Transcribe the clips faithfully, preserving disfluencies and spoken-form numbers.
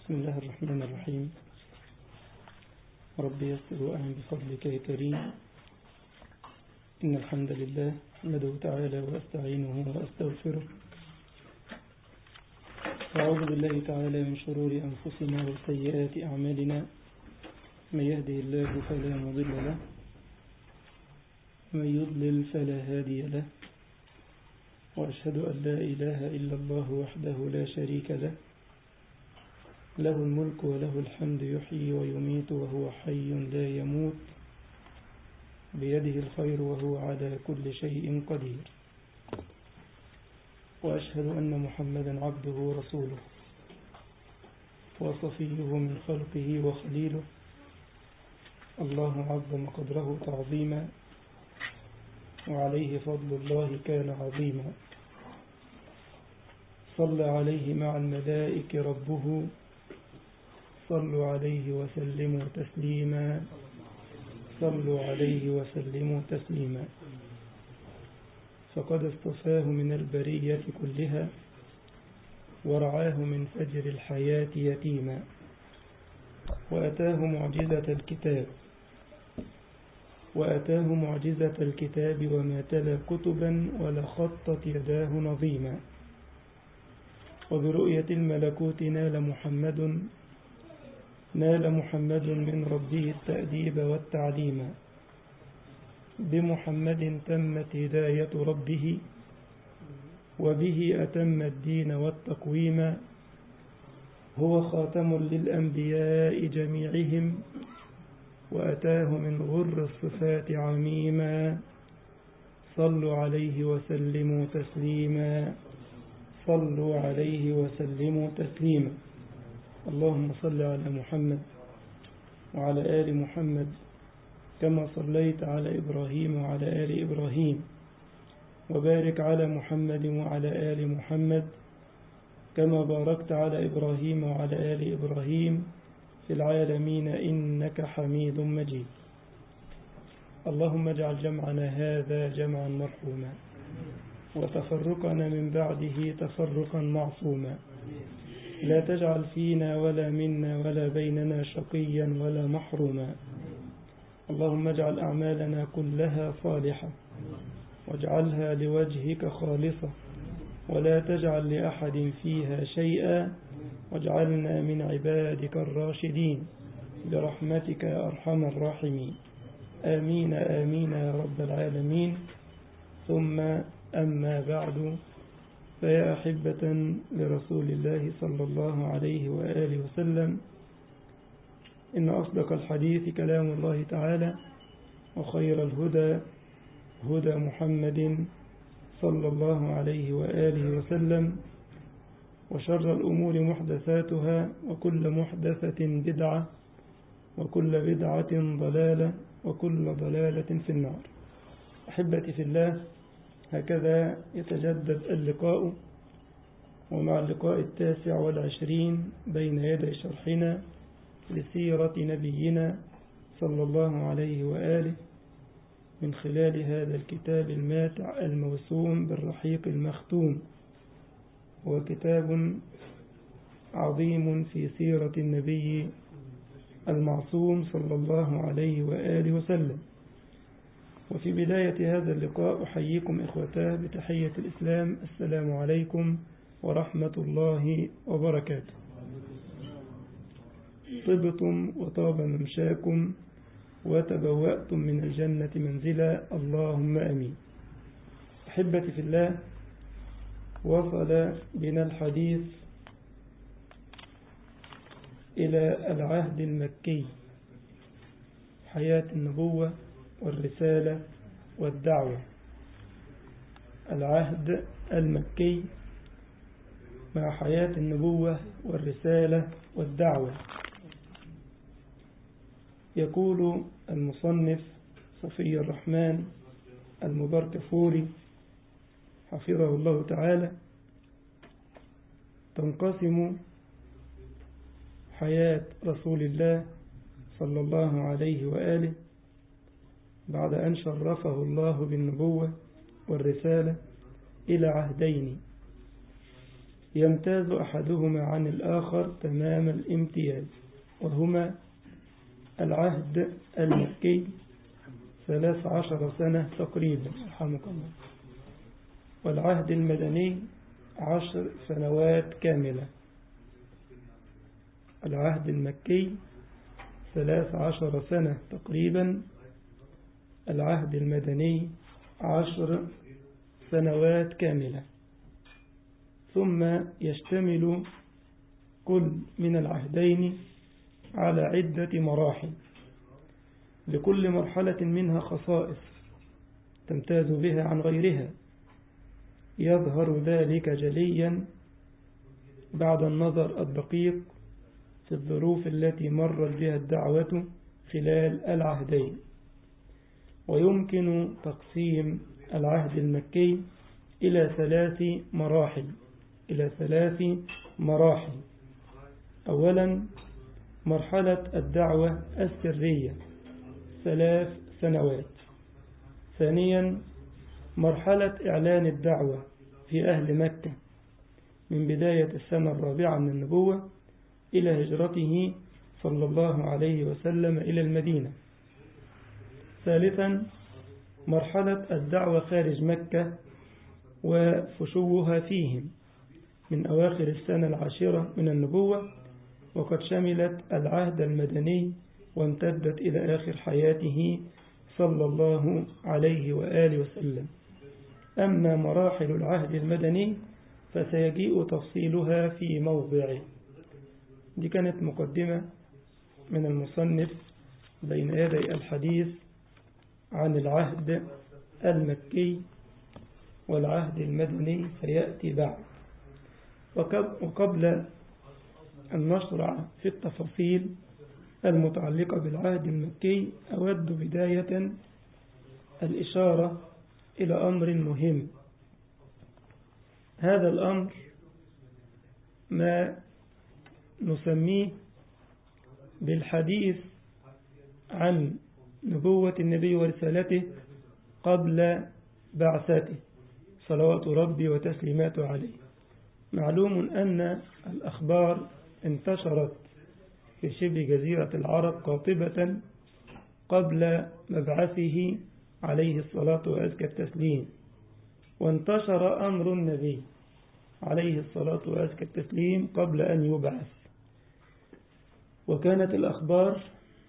بسم الله الرحمن الرحيم. رب يسر وأعن بفضلك يا كريم. إن الحمد لله أحمده تعالى وأستعينه وأستغفره، وأعوذ بالله تعالى من شرور أنفسنا وسيئات أعمالنا. من يهده الله فلا مضل له، ومن يضلل فلا هادي له، وأشهد أن لا إله إلا الله وحده لا شريك له، له الملك وله الحمد يحيي ويميت وهو حي لا يموت، بيده الخير وهو على كل شيء قدير. وأشهد أن محمدا عبده ورسوله وصفيه من خلقه وخليله، الله عظم قدره تعظيما، وعليه فضل الله كان عظيما. صلى عليه مع الملائكة ربه، صلوا عليه وسلموا تسليما، صلوا عليه وسلموا تسليما. فقد اصطفاه من البرية كلها، ورعاه من فجر الحياة يتيما، وأتاه معجزة الكتاب وأتاه معجزة الكتاب وما تلا كتبا ولا خطت يداه نظيما. وبرؤية الملكوت نال محمد نال محمد من ربه التأديب والتعليم. بمحمد تمت هداية ربه، وبه أتم الدين والتقويم. هو خاتم للأنبياء جميعهم، وأتاه من غر الصفات عميما. صلوا عليه وسلموا تسليما، صلوا عليه وسلموا تسليما. اللهم صل على محمد وعلى آل محمد كما صليت على إبراهيم وعلى آل إبراهيم، وبارك على محمد وعلى آل محمد كما باركت على إبراهيم وعلى آل إبراهيم في العالمين إنك حميد مجيد. اللهم اجعل جمعنا هذا جمعا مرحوما، وتفرقنا من بعده تفرقا معصوما. لا تجعل فينا ولا منا ولا بيننا شقيا ولا محروما. اللهم اجعل أعمالنا كلها صالحة، واجعلها لوجهك خالصة، ولا تجعل لأحد فيها شيئا، واجعلنا من عبادك الراشدين برحمتك يا أرحم الراحمين. آمين آمين يا رب العالمين. ثم أما بعد، فيا أحبة لرسول الله صلى الله عليه وآله وسلم، إن أصدق الحديث كلام الله تعالى، وخير الهدى هدى محمد صلى الله عليه وآله وسلم، وشر الأمور محدثاتها، وكل محدثة بدعة، وكل بدعة ضلالة، وكل ضلالة في النار. أحبتي في الله، هكذا يتجدد اللقاء، ومع اللقاء التاسع والعشرين بين يدي شرحنا لسيرة نبينا صلى الله عليه وآله، من خلال هذا الكتاب الماتع الموسوم بالرحيق المختوم. هو كتاب عظيم في سيرة النبي المعصوم صلى الله عليه وآله وسلم. وفي بداية هذا اللقاء أحييكم إخوتاه بتحية الإسلام، السلام عليكم ورحمة الله وبركاته. طبتم وطاب ممشاكم، وتبوأتم من الجنة منزلا، اللهم أمين. أحبتي في الله، وصل بنا الحديث إلى العهد المكي، حياة النبوة والرسالة والدعوة. العهد المكي مع حياة النبوة والرسالة والدعوة. يقول المصنف صفي الرحمن المباركفوري حفظه الله تعالى: تنقسم حياة رسول الله صلى الله عليه وآله بعد أن شرفه الله بالنبوة والرسالة إلى عهدين. يمتاز أحدهما عن الآخر تمام الامتياز، وهما العهد المكي ثلاث عشر سنة تقريبا رحمك الله، والعهد المدني عشر سنوات كاملة. العهد المكي ثلاث عشر سنة تقريبا، العهد المدني عشر سنوات كاملة. ثم يشتمل كل من العهدين على عدة مراحل، لكل مرحلة منها خصائص تمتاز بها عن غيرها، يظهر ذلك جليا بعد النظر الدقيق في الظروف التي مرت بها الدعوة خلال العهدين. ويمكن تقسيم العهد المكي إلى ثلاث مراحل إلى ثلاث مراحل أولا مرحلة الدعوة السرية ثلاث سنوات. ثانيا مرحلة إعلان الدعوة في أهل مكة من بداية السنة الرابعة من النبوة إلى هجرته صلى الله عليه وسلم إلى المدينة. ثالثا مرحلة الدعوة خارج مكة وفشوها فيهم من أواخر السنة العاشرة من النبوة، وقد شملت العهد المدني وامتدت إلى آخر حياته صلى الله عليه وآله وسلم. أما مراحل العهد المدني فسيجيء تفصيلها في موضعه. دي كانت مقدمة من المصنف بين يدي الحديث عن العهد المكي والعهد المدني سيأتي بعد. وقبل أن نشرع في التفاصيل المتعلقة بالعهد المكي أود بداية الإشارة إلى أمر مهم. هذا الأمر ما نسميه بالحديث عن نبوة النبي ورسالته قبل بعثته صلوات ربي وتسليماته عليه. معلوم أن الأخبار انتشرت في شبه جزيرة العرب قاطبة قبل مبعثه عليه الصلاة وأزكى التسليم، وانتشر أمر النبي عليه الصلاة وأزكى التسليم قبل أن يبعث. وكانت الأخبار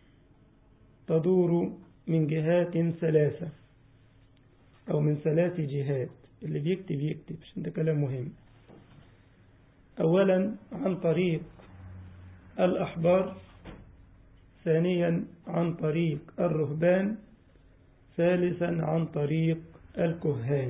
تدور من جهات ثلاثة أو من ثلاث جهات. اللي بيكتب يكتب عشان ده كلام مهم. أولا عن طريق الأحبار، ثانيا عن طريق الرهبان، ثالثا عن طريق الكهان.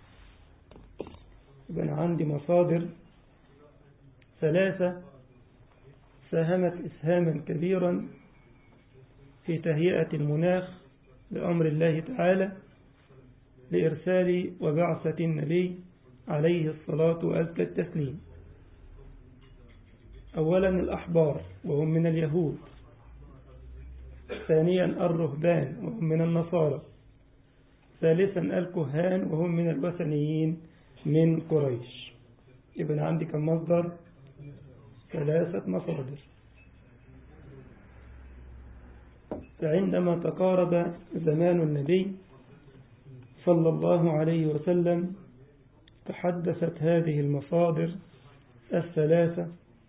يبقى أنا عندي مصادر ثلاثة ساهمت إسهاما كبيرا في تهيئة المناخ بأمر الله تعالى لإرسال وبعثة النبي عليه الصلاة وأزكى التسليم. أولا الأحبار وهم من اليهود، ثانيا الرهبان وهم من النصارى، ثالثا الكهان وهم من الوثنيين من قريش. يبقى عندي كم مصدر؟ ثلاثة مصادر. فعندما تقارب زمان النبي صلى الله عليه وسلم تحدثت هذه المصادر الثلاثة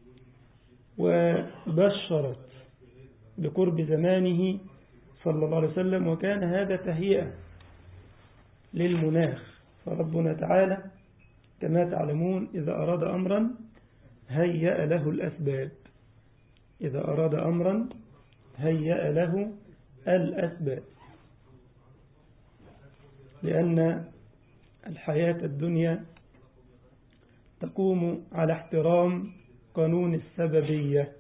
وبشرت بقرب زمانه صلى الله عليه وسلم، وكان هذا تهيئة للمناخ. فربنا تعالى كما تعلمون إذا أراد أمرا هيأ له الأسباب. إذا أراد أمرا هيأ له الأسباب، لأن الحياة الدنيا تقوم على احترام قانون السببية.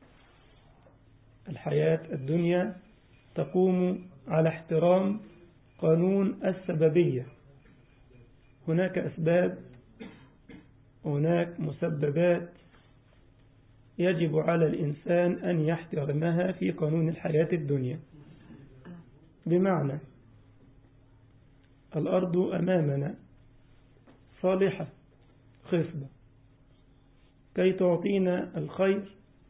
الحياة الدنيا تقوم على احترام قانون السببية. هناك أسباب وهناك مسببات يجب على الإنسان أن يحترمها في قانون الحياة الدنيا. بمعنى الأرض أمامنا صالحة خصبة، كي تعطينا الخير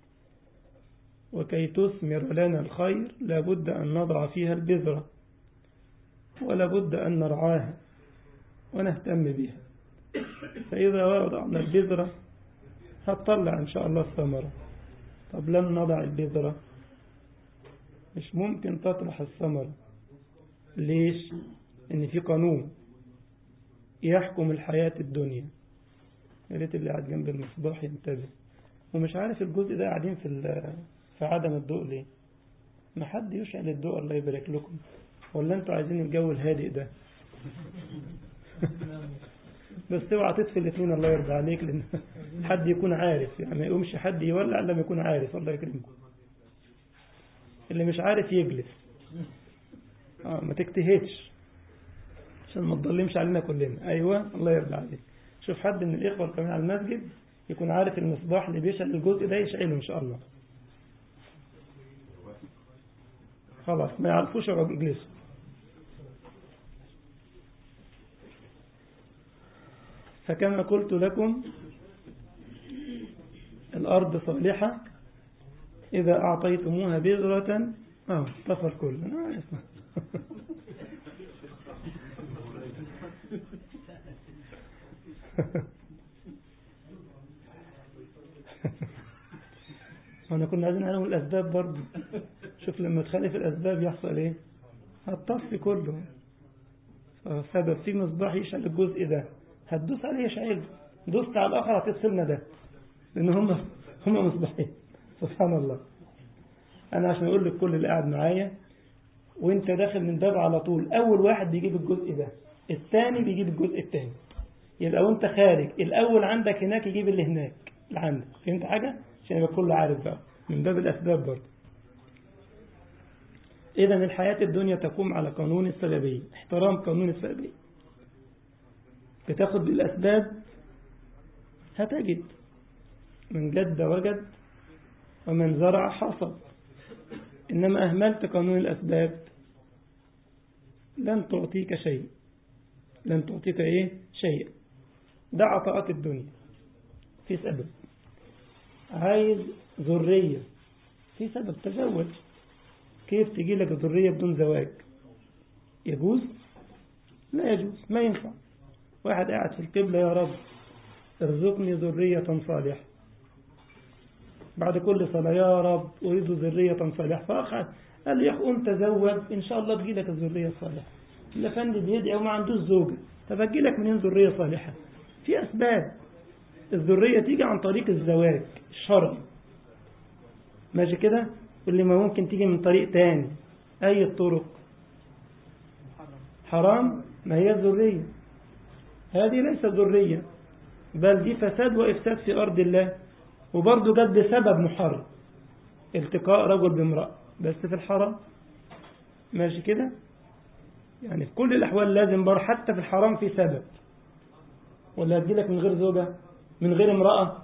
وكي تثمر لنا الخير لابد أن نضع فيها البذرة، ولابد أن نرعاها ونهتم بها. فإذا وضعنا البذرة هتطلع إن شاء الله الثمرة. طب لم نضع البذرة مش ممكن تطرح الثمرة. ليش؟ إن في قانون يحكم الحياة الدنيا. يا ريت اللي قاعد جنب المصباح ينتبه. ومش عارف الجزء ده قاعدين في في عدم الضوء ليه؟ ما حد يشعل الضوء الله يبارك لكم، ولا انتوا عايزين الجو الهادئ ده؟ بس اوعى تطفي الاثنين الله يرضى عليك، لان حد يكون عارف، يعني ما يقومش حد يولع لما يكون عارف. الله يكرمكم. اللي مش عارف يجلس. اه ما تجتهدش عشان ما تضلمش علينا كلنا. ايوه الله يرضى عليك. شوف حد من الاخوه القائمين على المسجد يكون عارف المصباح اللي بيشعل الجزء ده يشعله ان شاء الله. خلاص ما يعرفوش يقعدوا يجلسوا. فكما قلت لكم الأرض صالحة إذا أعطيتموها بذرة. اه طفى الكل. أنا كنا عايزين نعلم الأسباب برضه. شوف لما تخالف الأسباب يحصل إيه؟ هتطفي كله. سبب في مصباح يشعل الجزء ده هتدوس عليه يشعله، دوست على الآخر هتفصلنا ده، لأن هم هم مصباحين. سبحان الله. أنا عشان أقول لك كل اللي قاعد معايا وأنت داخل من باب على طول، أول واحد بيجيب الجزء ده، الثاني بيجيب الجزء الثاني. يبقى وأنت خارج الأول عندك هناك يجيب اللي هناك اللي عندك. فهمت حاجة؟ عشان يبقى كله عارف بقى من باب الأسباب برضه. إذا الحياة الدنيا تقوم على قانون السببية، احترام قانون السببية. بتاخد بالأسباب هتجد. من جد وجد ومن زرع حصد. إنما أهملت قانون الأسباب لن تعطيك شيء. لن تعطيك إيه؟ شيء. ده عطاءات الدنيا في سبب. عايز ذرية في سبب، تزوج. كيف تجي لك ذرية بدون زواج؟ يجوز؟ لا يجوز، ما ينفع. واحد قاعد في القبلة يا رب ارزقني ذرية صالحة، بعد كل صلاة يا رب أريد ذرية صالحة، فأخذ قال يا أخي أنت تزوج إن شاء الله تجي لك الذرية الصالحة. الأفندي بيدعي وما عندوش زوجة، طب هتجي لك منين ذرية صالحة؟ في أسباب. الذرية تيجي عن طريق الزواج الشرعي، ماشي كده؟ واللي ما ممكن تيجي من طريق تاني. أي الطرق؟ حرام. ما هي الذرية هذه ليست ذرية، بل دي فساد وإفساد في أرض الله. وبرضه جد بسبب محرم، التقاء رجل بامرأة، بس في الحرام. ماشي كده؟ يعني في كل الأحوال لازم بر حتى في الحرام في سبب. ولا هتجيلك من غير زوجة من غير امرأة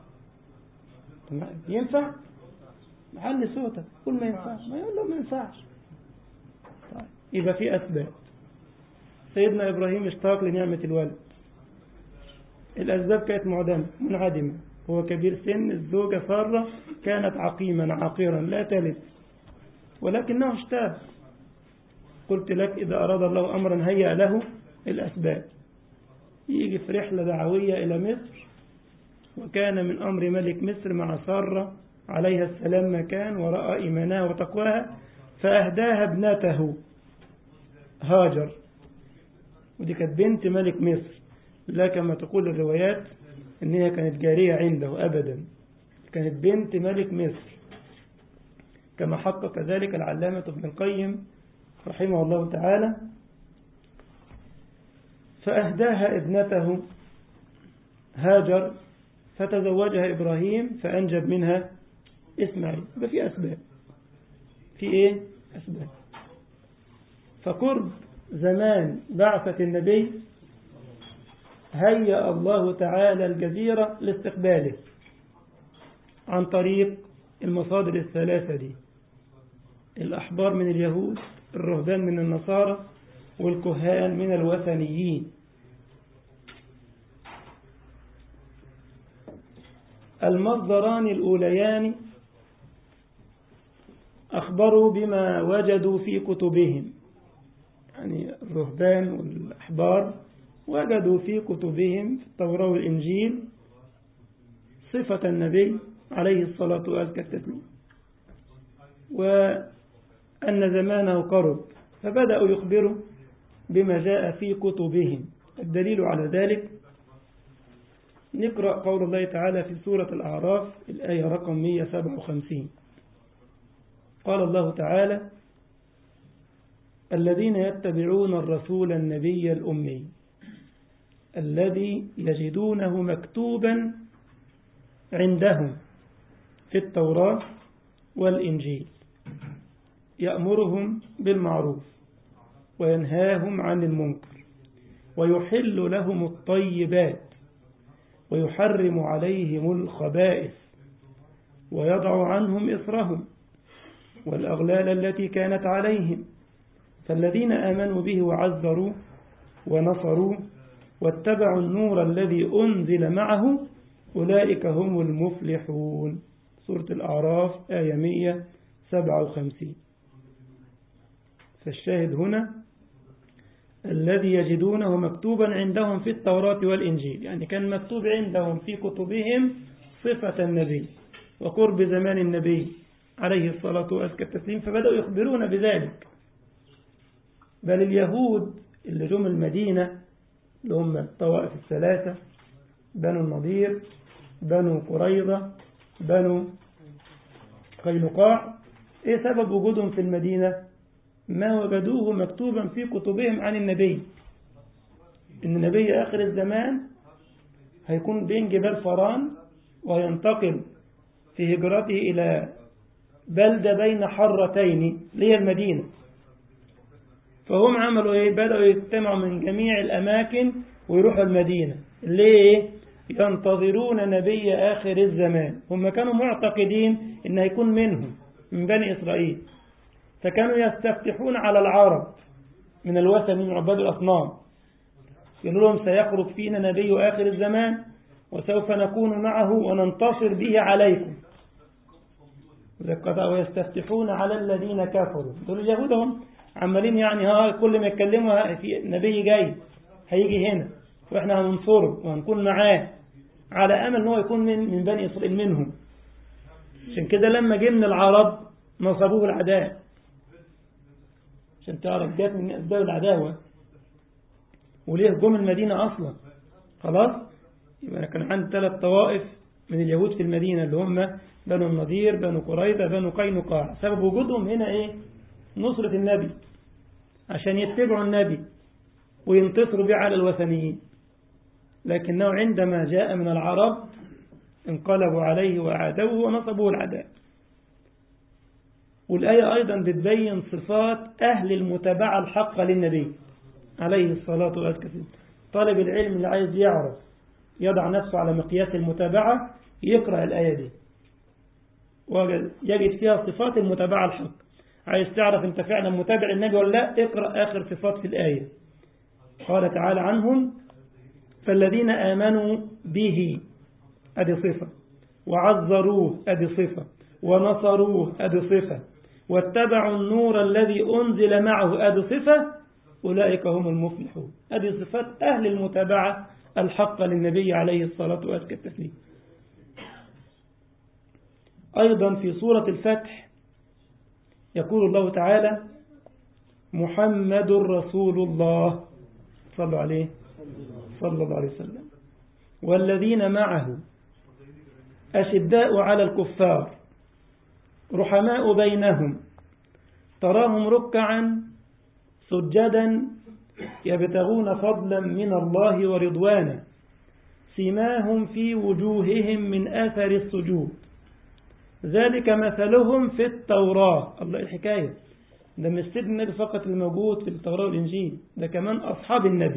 ينفع؟ محل صوتك قول ما ينفعش، ما يقول له ما ينفعش. طيب يبقى في أسباب. سيدنا إبراهيم اشتاق لنعمة الولد، الأسباب كانت معدمة منعدمة. هو كبير سن، الزوجة سارة كانت عقيما عقيرا لا تلد، ولكنه اشتاق. قلت لك إذا أراد الله أمرا هيأ له الأسباب. يجي في رحلة دعوية إلى مصر، وكان من أمر ملك مصر مع سارة عليها السلام مكان، ورأى إيمانها وتقواها فأهداها ابنته هاجر. ودي كانت بنت ملك مصر، لا كما تقول الروايات إن هي كانت جارية عنده، أبدا كانت بنت ملك مصر، كما حقق ذلك العلامة ابن القيم رحمه الله تعالى. فأهداها ابنته هاجر، فتزوجها إبراهيم فأنجب منها إسماعيل. يبقى في أسباب. في إيه؟ أسباب. فقرب زمان بعثة النبي هيأ الله تعالى الجزيرة لاستقباله عن طريق المصادر الثلاثة دي: الأحبار من اليهود، الرهبان من النصارى، والكهان من الوثنيين. المصدران الأوليان أخبروا بما وجدوا في كتبهم، يعني الرهبان والأحبار وجدوا في كتبهم في التوراة والإنجيل صفة النبي عليه الصلاة والسلام، وأن زمانه قرب، فبدأوا يخبروا بما جاء في كتبهم. الدليل على ذلك نقرأ قول الله تعالى في سورة الأعراف الآية رقم مئة وسبعة وخمسين. قال الله تعالى: الذين يتبعون الرسول النبي الأمي الذي يجدونه مكتوبا عندهم في التوراة والإنجيل يأمرهم بالمعروف وينهاهم عن المنكر ويحل لهم الطيبات ويحرم عليهم الخبائث ويضع عنهم إصرهم والأغلال التي كانت عليهم، فالذين آمنوا به وعزروا ونصروا واتبعوا النور الذي أنزل معه أولئك هم المفلحون. سورة الأعراف آية مئة وسبعة وخمسين. فالشاهد هنا الذي يجدونه مكتوبا عندهم في التوراة والإنجيل، يعني كان مكتوب عندهم في كتبهم صفة النبي وقرب زمان النبي عليه الصلاة والسلام، فبدأوا يخبرون بذلك. بل اليهود اللي جم المدينة اللي هم الطوائف الثلاثة، بنو النضير، بنو قريظة، بنو قينقاع، ايه سبب وجودهم في المدينة؟ ما وجدوه مكتوبا في كتبهم عن النبي، إن النبي آخر الزمان هيكون بين جبال فران وينتقل في هجرته إلى بلدة بين حرتين اللي هي المدينة. فهم عملوا ايه؟ بدأوا يجتمعوا من جميع الأماكن ويروحوا المدينة. ليه؟ ينتظرون نبي آخر الزمان. هم كانوا معتقدين إن هيكون منهم من بني إسرائيل، فكانوا يستفتحون على العرب من الوثن من عباد الأصنام، يقولوا لهم سيخرج فينا نبي آخر الزمان وسوف نكون معه وننتصر به عليكم. ويستفتحون على الذين كفروا، دول اليهود هم عمالين يعني ها كل ما يتكلموا في نبي جاي هيجي هنا واحنا هننصره وهنكون معاه، على امل ان هو يكون من من بني اسرائيل منهم. عشان كده لما جه من العرب نصبوه العداء، عشان تعرف جات من اسباب العداوه. وليه جم المدينه اصلا؟ خلاص يبقى كان عندي ثلاث طوائف من اليهود في المدينه اللي هم بنو النضير، بنو قريظة، بنو قينقاع. سبب وجودهم هنا ايه؟ نصرة النبي، عشان يتبعوا النبي وينتصروا به على الوثنيين. لكنه عندما جاء من العرب انقلبوا عليه وعادوه ونصبوا العداء. والآية أيضا بتبين صفات أهل المتابعة الحقة للنبي عليه الصلاة والسلام. طالب العلم اللي عايز يعرف يضع نفسه على مقياس المتابعة يقرأ الآية دي ويجد فيها صفات المتابعة الحق. عايز تعرف انت فعلا متابع النبي ولا لا؟ اقرأ آخر صفات في الآية. قال تعالى عنهم: فالذين آمنوا به أدي صفة، وعزروه أدي صفة، ونصروه أدي صفة، واتبعوا النور الذي أنزل معه أدي صفة، أولئك هم المفلحون. أدي صفات أهل المتابعة الحق للنبي عليه الصلاة والسلام. أيضا في سورة الفتح يقول الله تعالى: محمد رسول الله صلى عليه صلى الله عليه وسلم والذين معه أشداء على الكفار رحماء بينهم تراهم ركعا سجدا يبتغون فضلا من الله ورضوانا سيماهم في وجوههم من أثر السجود ذلك مثلهم في التوراة. الله الحكاية ده مش سيد النبي فقط الموجود في التوراة والإنجيل، ده كمان أصحاب النبي.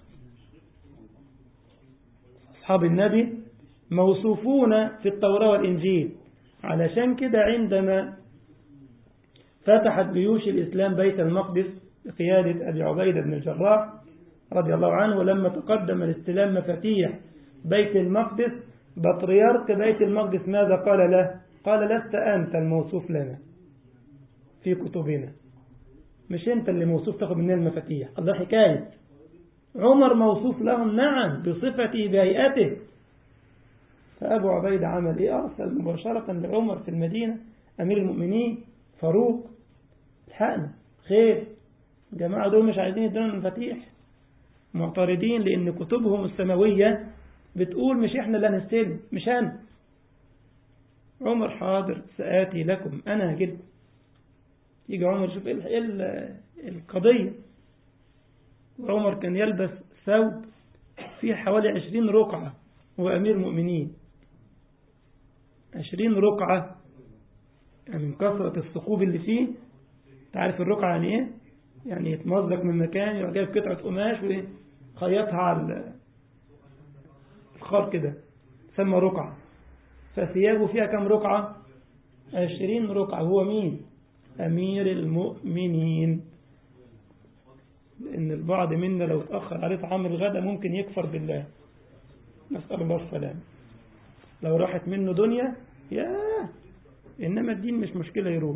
أصحاب النبي موصوفون في التوراة والإنجيل. علشان كده عندما فتحت جيوش الإسلام بيت المقدس بقيادة أبي عبيدة بن الجراح رضي الله عنه، ولما تقدم الاستلام مفاتيح بيت المقدس بطريرك بيت المقدس ماذا قال له؟ قال لست أنت الموصوف لنا في كتبنا، مش أنت اللي موصوف تاخد مننا المفاتيح. الله حكاية عمر موصوف لهم نعم بصفته بهيئته. فأبو عبيدة عمل إيه؟ أرسل مباشرة لعمر في المدينة أمير المؤمنين فاروق، الحقنا خير، الجماعة دول مش عايزين يدونا المفاتيح، معترضين لأن كتبهم السماوية بتقول مش إحنا اللي هنستلم، مش أنا. عمر حاضر سآتي لكم، أنا هجيب. يجي عمر شوف إيه القضية. عمر كان يلبس ثوب فيه حوالي عشرين رقعة وأمير مؤمنين، عشرين رقعة يعني من كثرة الثقوب اللي فيه. تعرف الرقعة يعني إيه؟ يعني يتمزق من مكان يروح جايب قطعة قماش وخيطها على الخار كده، سمى رقعة. فثيابه فيها كم رقعة؟ عشرين رقعة. هو مين؟ أمير المؤمنين. لأن البعض منا لو اتأخر عليه طعام الغداء ممكن يكفر بالله، نسأل الله السلام. لو راحت منه دنيا ياه، إنما الدين مش مشكلة، يروح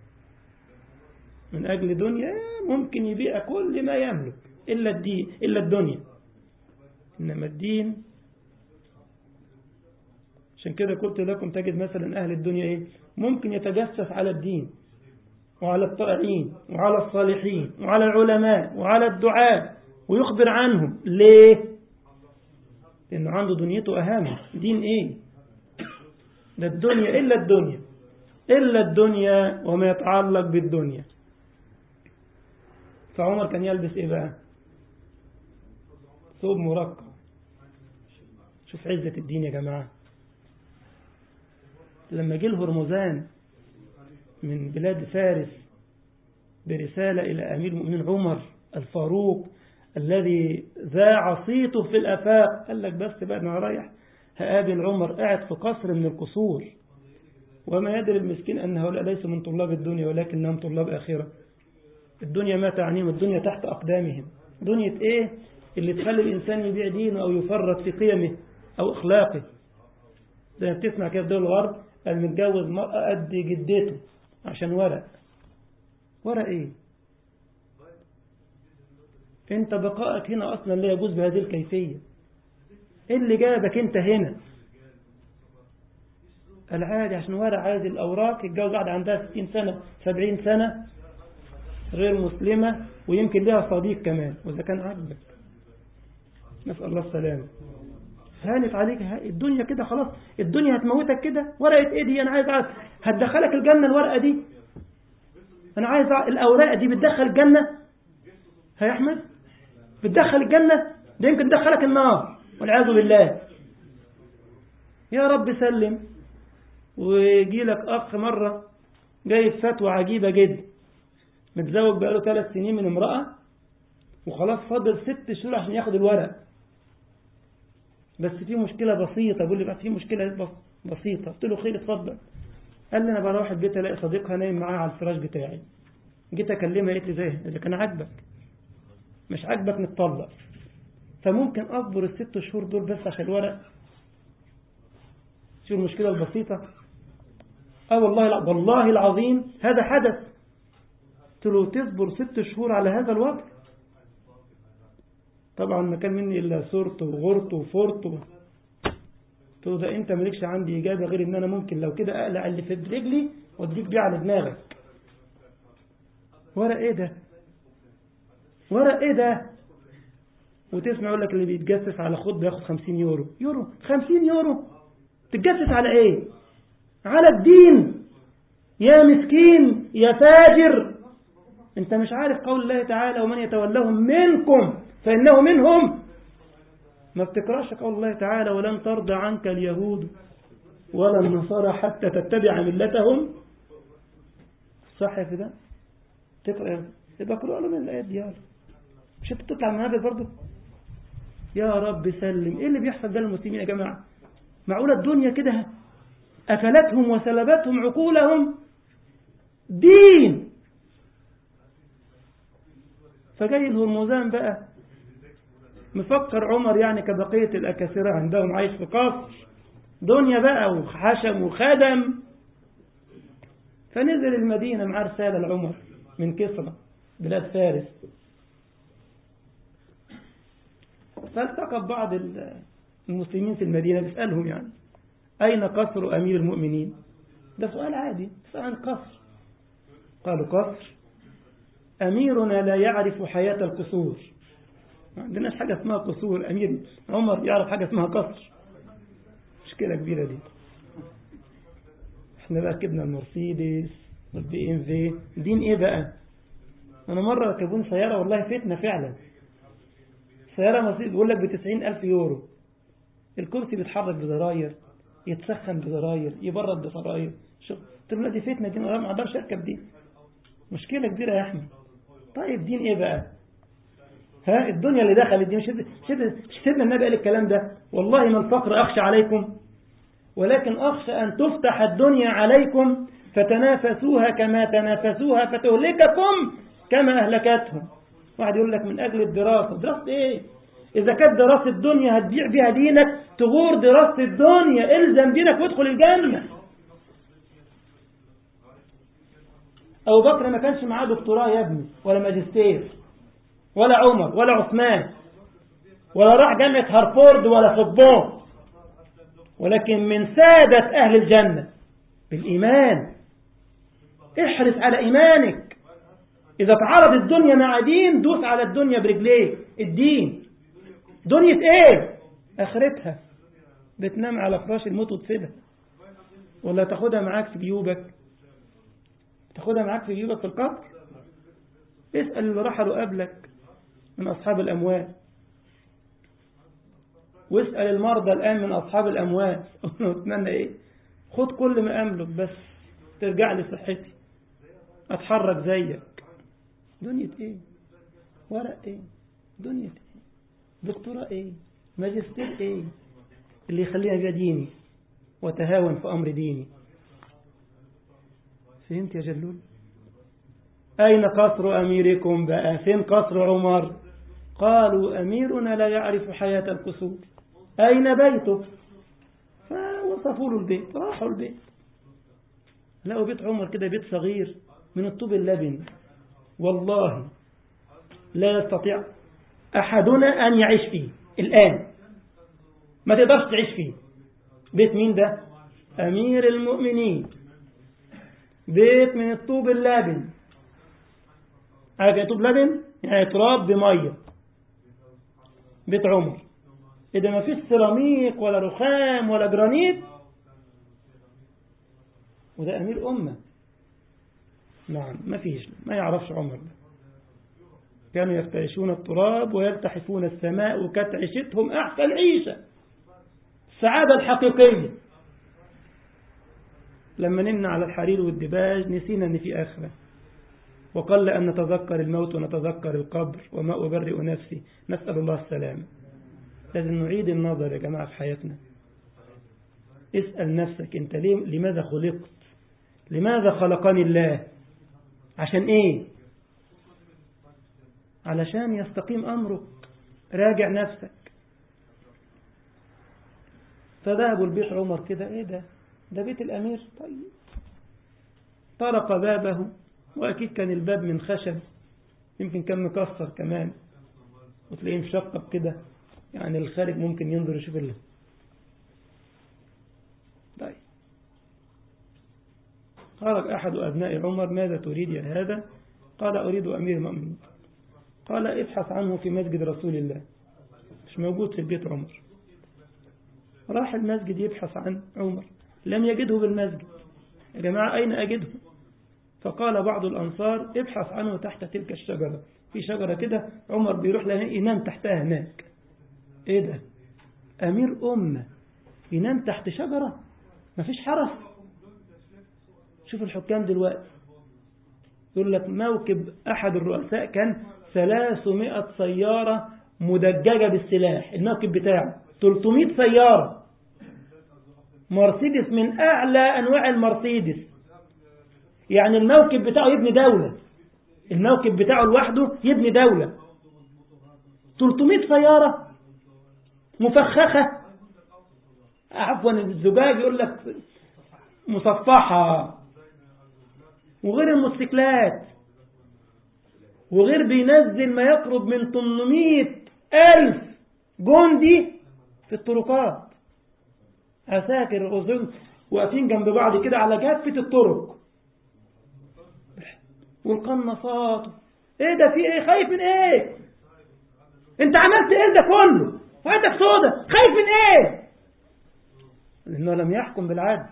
من أجل دنيا ممكن يبيع كل ما يملك إلا الدين إلا الدنيا. إنما الدين، عشان كده قلت لكم تجد مثلا أهل الدنيا إيه؟ ممكن يتجسس على الدين وعلى الطائعين وعلى الصالحين وعلى العلماء وعلى الدعاء ويخبر عنهم. ليه؟ لأنه عنده دنيته أهم. دين إيه؟ ده الدنيا إلا الدنيا إلا الدنيا وما يتعلق بالدنيا. فعمر كان يلبس إيه بقى؟ ثوب مرقع. شوف عزة الدين يا جماعة. لما جه الهرمزان من بلاد فارس برسالة إلى أمير المؤمنين عمر الفاروق الذي ذاع صيته في الآفاق، قال لك بس بقى أنا رايح هقابل عمر قاعد في قصر من القصور، وما يدري المسكين أن هؤلاء ليسوا من طلاب الدنيا ولكنهم طلاب آخرة. الدنيا ما تعنيهم، الدنيا تحت أقدامهم. دنيا إيه اللي تخلي الإنسان يبيع دينه أو يفرط في قيمه أو أخلاقه؟ زي ما بتسمع كده في دول الغرب، المتجوز مرأة قد جدته عشان ورق. ورق إيه؟ أنت بقائك هنا أصلا لا يجوز بهذه الكيفية. إيه اللي جابك أنت هنا؟ العادي عشان ورق عايز الأوراق، يتجوز واحدة عندها ستين سنة سبعين سنة غير مسلمة ويمكن لها صديق كمان وإذا كان عاجبك. نسأل الله السلامة. هانف عليك الدنيا كده خلاص، الدنيا هتموتك كده. ورقة ايه دي؟ انا عايز عايز هتدخلك الجنة الورقة دي؟ انا عايز الاوراق دي بتدخل الجنة؟ يا احمد بتدخل الجنة؟ ده يمكن تدخلك النار والعياذ بالله. يا رب سلم. ويجي لك اخ مرة جايب فتوى عجيبة جدا، متزوج بقاله ثلاث سنين من امرأة وخلاص فاضل ست شهور عشان ياخد الورق، بس في مشكلة بسيطة. بقول لي بقى في مشكلة بسيطة. قلت له خير اتفضل. قال لي أنا بروح البيت ألاقي صديقها نايم معاها على الفراش بتاعي. جيت أكلمها قالت لي زي إذا كان عاجبك، مش عاجبك نتطلق. فممكن أصبر الست شهور دول بس عشان الورق؟ شو المشكلة البسيطة؟ آه والله لا والله العظيم هذا حدث. قلت له تصبر ست شهور على هذا الوضع؟ طبعا ما كان مني إلا صورته وغرته وفورته. قلت له ده أنت مالكش عندي إجابة غير إن أنا ممكن لو كده أقلع اللي في رجلي وأديك بيه على دماغك. ورق إيه ده؟ ورق إيه ده؟ وتسمع يقول لك اللي بيتجسس على خط بياخد خمسين يورو. يورو خمسين يورو تتجسس على إيه؟ على الدين يا مسكين يا فاجر. أنت مش عارف قول الله تعالى ومن يتولهم منكم فإنه منهم. ما بتقرأش قول الله تعالى ولن ترضى عنك اليهود ولا النصارى حتى تتبع ملتهم؟ صح في ده؟ تقرأ يبقى اقرأ له من الآيات دي. يلا مش انت بتطلع من هذا برضه؟ يا رب سلم. ايه اللي بيحصل ده للمسلمين يا جماعة؟ معقولة الدنيا كده أكلتهم وسلبتهم عقولهم؟ دين. فجاي الهرمزان بقى مفكر عمر يعني كبقية الأكاسرة عندهم عايش في قصر دنيا بقى وحشم وخدم. فنزل المدينة مع رسالة لعمر من كسرى بلاد فارس. فالتقى بعض المسلمين في المدينة بيسألهم يعني أين قصر أمير المؤمنين؟ ده سؤال عادي، سؤال عن قصر. قالوا قصر أميرنا لا يعرف حياة القصور. ما عندناش حاجة اسمها قصور. أمير عمر يعرف حاجة اسمها قصر؟ مشكلة كبيرة دي. احنا بقى ركبنا المرسيدس والبي ام في، دين ايه بقى؟ انا مرة ركبون سيارة والله فتنة فعلا، سيارة مرسيدس بيقول لك بتسعين ألف يورو، الكرسي بيتحرك بزراير، يتسخن بزراير، يبرد بزراير. شوف قلت له دي فتنة دي، انا ما اقدرش اركب دي، مشكلة كبيرة يا احمد. طيب دين ايه بقى؟ ها الدنيا اللي دخلت دي، مش مش سيدنا النبي قال الكلام ده؟ والله ما الفقر اخشى عليكم ولكن أخشى أن تفتح الدنيا عليكم فتنافسوها كما تنافسوها فتهلككم كما أهلكتهم. واحد يقول لك من أجل الدراسة. دراسة إيه؟ إذا كانت دراسة الدنيا هتبيع بها دينك تغور دراسة الدنيا، إلزم دينك وادخل الجنة. أبو بكر ما كانش معاه دكتوراه يا ابني ولا ماجستير، ولا عمر ولا عثمان، ولا راح جامعة هارفورد ولا سوربون، ولكن من سادة أهل الجنة بالإيمان. احرص على إيمانك. إذا تعرض الدنيا مع دين دوس على الدنيا برجليك. الدين دنيا إيه؟ آخرتها. بتنام على فراش الموت وتسيبها ولا تاخدها معاك في جيوبك؟ تاخدها معاك في جيوبك في القبر؟ اسأل اللي رحلوا قبلك من أصحاب الأموال، واسأل المرضى الآن من أصحاب الأموال أتمنى إيه؟ خد كل ما أملك بس ترجع لي صحتي، أتحرك زيك. دنيا إيه؟ ورق إيه؟ دنيا إيه؟ دكتوراه إيه؟ ماجستير إيه؟ اللي يخليها بيها ديني وتهاون في أمر ديني. فهمت يا جلول؟ أين قصر أميركم بقى؟ فين قصر عمر؟ قالوا أميرنا لا يعرف حياة القصور. أين بيته؟ فوصفوا له البيت، راحوا البيت لقوا بيت عمر كده، بيت صغير من الطوب اللبن، والله لا يستطيع أحدنا أن يعيش فيه الآن، ما تقدرش تعيش فيه. بيت مين ده؟ أمير المؤمنين، بيت من الطوب اللبن. عارف طوب لبن؟ يعني تراب بمية. بيت عمر إذا ما فيش سيراميك ولا رخام ولا جرانيت، وده أمير أمة. نعم ما فيش، ما يعرفش عمر ده. كانوا يفترشون التراب ويلتحفون السماء، وكانت عيشتهم أحسن عيشة، السعادة الحقيقية. لما نمنا على الحرير والدباج نسينا أن في آخرة، وقل أن نتذكر الموت ونتذكر القبر. وما أبرئ نفسي، نسأل الله السلام. لازم نعيد النظر يا جماعة في حياتنا. اسأل نفسك أنت ليه؟ لماذا خلقت؟ لماذا خلقني الله؟ عشان إيه؟ علشان يستقيم أمرك. راجع نفسك. فذهبوا البيت عمر كده، إيه ده؟ ده بيت الأمير. طيب طرق بابه، وأكيد كان الباب من خشب، يمكن كان مكسر كمان، وتلاقيه مشقق كده، يعني الخارج ممكن ينظر يشوف الله. طيب خرج أحد أبناء عمر، ماذا تريد يا هذا؟ قال أريد أمير المؤمنين. قال ابحث عنه في مسجد رسول الله، مش موجود في البيت عمر. راح المسجد يبحث عن عمر، لم يجده بالمسجد. يا جماعة أين أجده؟ فقال بعض الأنصار ابحث عنه تحت تلك الشجرة، في شجرة كده عمر بيروح لها ينام تحتها هناك. ايه ده؟ أمير أمة ينام تحت شجرة؟ ما فيش حرس. شوف الحكام دلوقتي يقول لك موكب أحد الرؤساء كان ثلاثمائة سيارة مدججة بالسلاح، الموكب بتاعه ثلاثمائة سيارة مرسيدس من أعلى أنواع المرسيدس. يعني الموكب بتاعه يبني دولة، الموكب بتاعه لوحده يبني دولة. ثلاثمائة سيارة مفخخة عفوا الزجاج يقول لك مصفحة، وغير الموتوسيكلات، وغير بينزل ما يقرب من ثمانمائة ألف جندي في الطرقات، عساكر وزن واقفين جنب بعض كده على جافة الطرق، والقناصات. ايه ده؟ في ايه؟ خايف من ايه؟ انت عملت ايه ده كله؟ فاتك سودا، خايف من ايه؟ لانه لم يحكم بالعدل.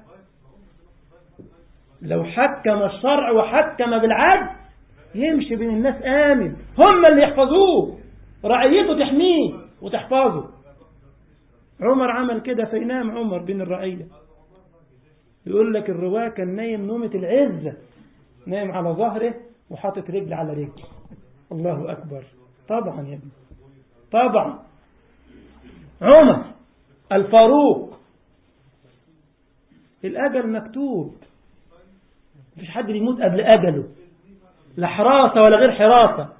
لو حكم الشرع وحكم بالعدل يمشي بين الناس آمن، هم اللي يحفظوه، رعيته تحميه وتحفظه. عمر عمل كده، فينام عمر بين الرعية. يقول لك الرواة كان نايم نومة العزة، نايم على ظهره وحاطط رجل على رجل. الله أكبر. طبعا يا ابني، طبعا عمر الفاروق الأجل مكتوب، مفيش حد بيموت قبل أجله، لا حراسة ولا غير حراسة،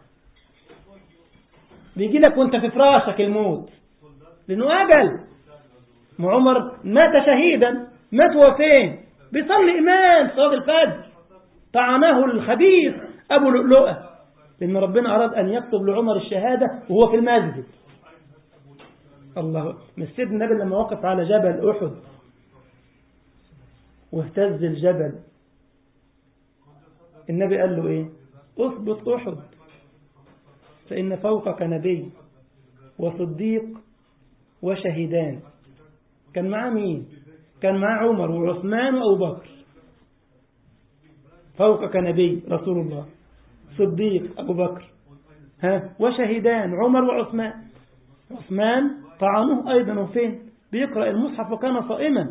بيجي لك وانت في فراشك الموت، لأنه أجل. عمر مات شهيدا، مات وفين؟ بيصلي إمام صلاة الفجر، طعناه الخبيث أبو لؤلؤة، لأن ربنا أراد أن يكتب لعمر الشهادة وهو في المسجد. الله. مسجد النبي لما وقف على جبل أحد واهتز الجبل، النبي قال له إيه؟ أثبت أحد فإن فوقك نبي وصديق وشهيدان. كان معاه مين؟ كان معاه عمر وعثمان وأبو بكر. فوقك نبي رسول الله، صديق أبو بكر، ها، وشهيدان عمر وعثمان. عثمان طعنوه أيضا، وفين؟ بيقرأ المصحف وكان صائما.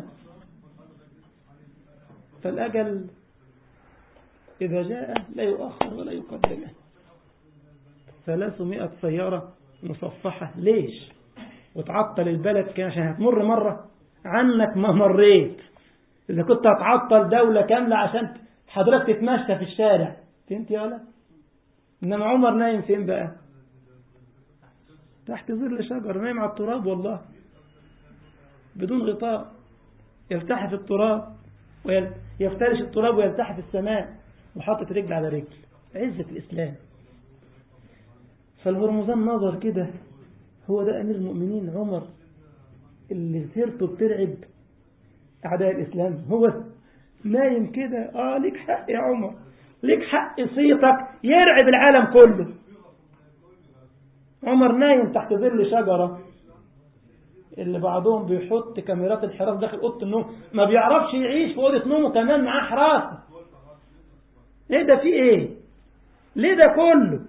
فالأجل إذا جاء لا يؤخر ولا يقدم. ثلاثمائة سيارة مصفحة، ليش؟ وتعطل البلد كان عشان هتمر مرة عنك ما مريت. إذا كنت هتعطل دولة كاملة عشان حضرتك تتمشى في الشارع، فهمت يا ولد؟ إنما عمر نايم فين بقى؟ تحت ظل شجر، نايم على التراب والله، بدون غطاء، يلتحف التراب ويفترش التراب ويلتحف السماء، وحاطط رجل على رجل. عزة الإسلام. فالهرمزان نظر كده، هو ده أمير المؤمنين عمر اللي سيرته بترعب أعداء الإسلام، هو نايم كده. آه ليك حق يا عمر، ليك حق، صيتك يرعب العالم كله. عمر نايم تحت ظل شجرة، اللي بعضهم بيحط كاميرات الحراس داخل أوضة النوم، ما بيعرفش يعيش في أوضة نومه كمان معاه حراسة. ايه ده؟ في ايه؟ ليه ده كله؟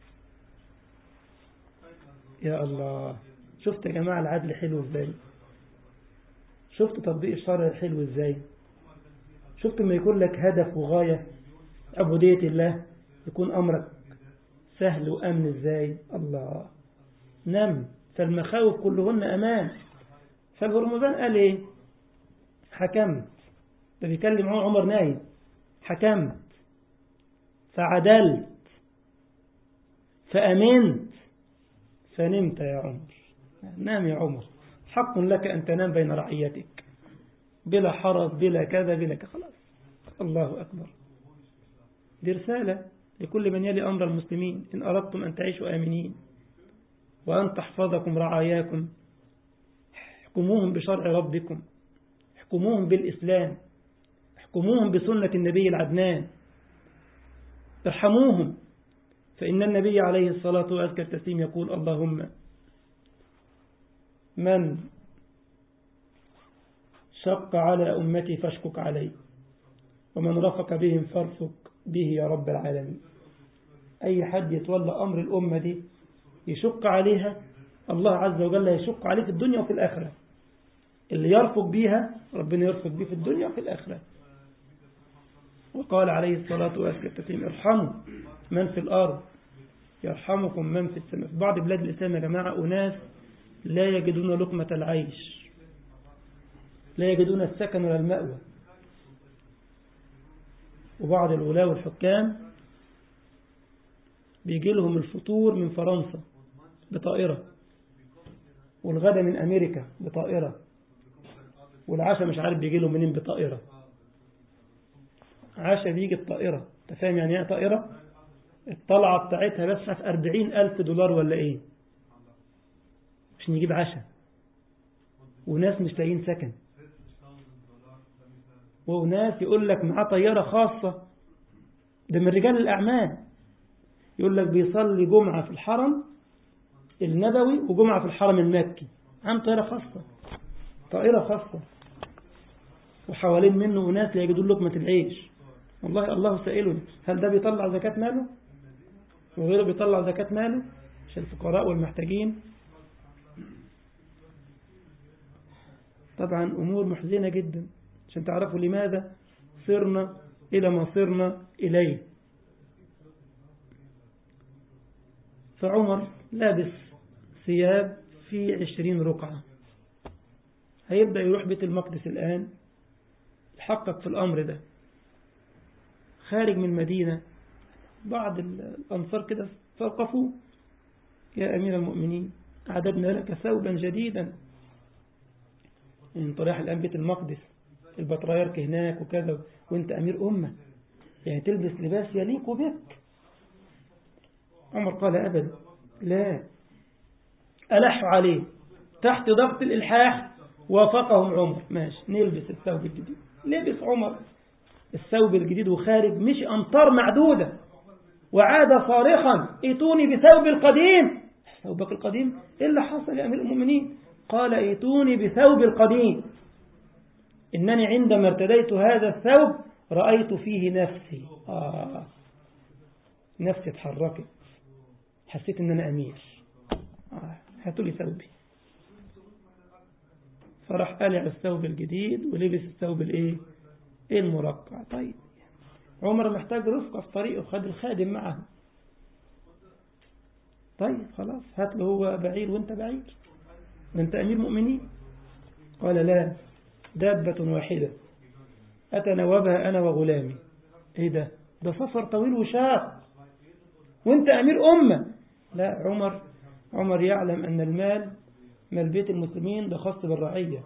يا الله. شفت يا جماعة العدل حلو ازاي؟ شفت تطبيق الشرع حلو ازاي؟ شفت ما يكون لك هدف وغاية عبودية الله، يكون أمرك سهل وأمن ازاي؟ الله. نم فالمخاوف كلهن أمان. فالهرمزان قال ايه؟ حكمت. ده بيكلم عمر نايم. حكمت فعدلت فأمنت فنمت يا عمر. نام يا عمر، حق لك أن تنام بين رعيتك بلا حرج بلا كذا بلا كذا. خلاص. الله أكبر. دي رسالة لكل من يلي أمر المسلمين: إن أردتم أن تعيشوا آمنين وأن تحفظكم رعاياكم، احكموهم بشرع ربكم، احكموهم بالإسلام، احكموهم بسنة النبي العدنان، ارحموهم. فإن النبي عليه الصلاة وأزكى التسليم يقول: اللهم من شق على أمتي فاشكك عليه، ومن رفق بهم فارفق به يا رب العالمين. أي حد يتولى أمر الأمة دي يشق عليها، الله عز وجل يشق عليه في الدنيا وفي الآخرة. اللي يرفق بيها ربنا يرفق به في الدنيا وفي الآخرة. وقال عليه الصلاة والسلام: ارحموا من في الأرض يرحمكم من في السماء. في بعض بلاد الإسلام يا جماعة أناس لا يجدون لقمة العيش، لا يجدون السكن ولا المأوى. وبعض الولاة والحكام بيجي لهم الفطور من فرنسا بطائرة، والغدا من أمريكا بطائرة، والعشاء مش عارف بيجي له منين بطائرة. عشاء بيجي الطائرة، انت فاهم يعني ايه طائرة؟ الطلعة بتاعتها بس في أربعين ألف دولار ولا ايه عشان يجيب عشاء، وناس مش لاقيين سكن، وناس يقول لك معاه طيارة خاصة، ده من رجال الأعمال، يقول لك بيصلي جمعة في الحرم النبوي وجمعة في الحرم المكي، عن طائرة خاصة، طائرة خاصة، وحوالين منه وناس لا يجدون لقمة العيش. والله الله سائلني هل ده بيطلع زكاة ماله؟ وغيره بيطلع زكاة ماله عشان الفقراء والمحتاجين؟ طبعا أمور محزنة جدا، عشان تعرفوا لماذا صرنا إلى ما صرنا إليه. فعمر لابس ثياب في عشرين رقعة، هيبدأ يروح بيت المقدس الآن، يحقق في الأمر ده. خارج من المدينة بعض الأنصار كده فوقفوا: يا أمير المؤمنين أعددنا لك ثوبا جديدا، انت رايح الآن بيت المقدس، البطريرك هناك وكذا، وانت أمير أمة، يعني تلبس لباس يليق بك. عمر قال: أبدا، لا. ألح عليه تحت ضغط الإلحاح، وافقهم عمر، ماشي نلبس الثوب الجديد. لبس عمر الثوب الجديد وخارج، مشي أمتار معدودة وعاد صارخا: ائتوني بثوب القديم. ثوبك القديم؟ إيه اللي حصل يا أمير المؤمنين؟ قال: ائتوني بثوب القديم، إنني عندما ارتديت هذا الثوب رأيت فيه نفسي. آه. نفسي اتحركت، حسيت إن أنا أمير. آه. هاتوا لي ثوبي. فراح قلع الثوب الجديد ولبس الثوب الايه المرقع. طيب عمر محتاج رفقة في طريقه، خد الخادم معه. طيب خلاص هات له هو بعير وانت بعير، انت امير مؤمنين. قال: لا، دابة واحدة أتناوبها أنا وغلامي. ايه ده ده سفر طويل وشاق وانت امير أمة. لا، عمر عمر يعلم أن المال مال بيت المسلمين ده خاص بالرعية،